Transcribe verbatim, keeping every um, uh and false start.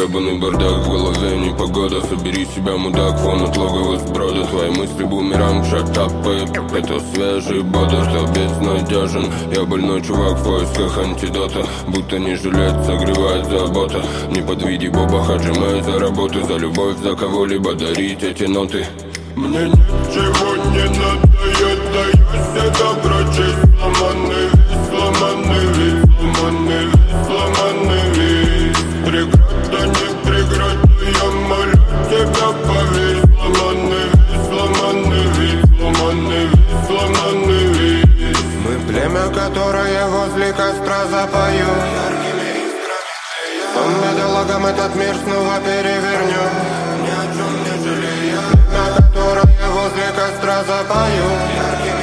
гребаный бардак в голове, непогода. Собери себя, мудак, фон от логова сброда. Твои мысли бумеранг, шатап, это свежий бодр. Кто безнадежен, я больной чувак в поисках антидота. Будто не жилет, согревает забота. Не подведи Боба Хаджима за работу, за любовь, за кого-либо дарить эти ноты. Мне ничего не надо, я даю всегда прочесть. Сломанный весь, сломанный весь, сломанный весь, сломанный весь. Преграда, не преграда, я молю тебя, поверь. Сломанный весь, сломанный весь, сломанный весь, сломанный весь. Мы племя, которое возле костра запою. Яркими искрами по металлогам этот мир снова перевернем. Ни о чем не жалея. Племя, которое возле костра запою. Яркими